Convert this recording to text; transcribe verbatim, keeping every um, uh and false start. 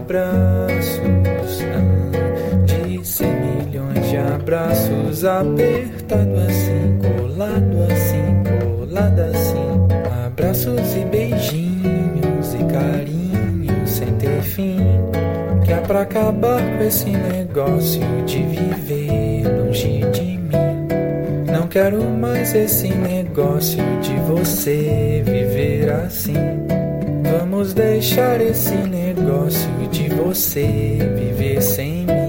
abraços, ah, de cem milhões de abraços, apertado assim, colado assim, colado assim, abraços e beijinhos e carinhos sem ter fim, que é pra acabar com esse negócio de viver longe de mim. Não quero mais esse negócio de você viver assim. Vamos deixar esse negócio de você viver sem mim.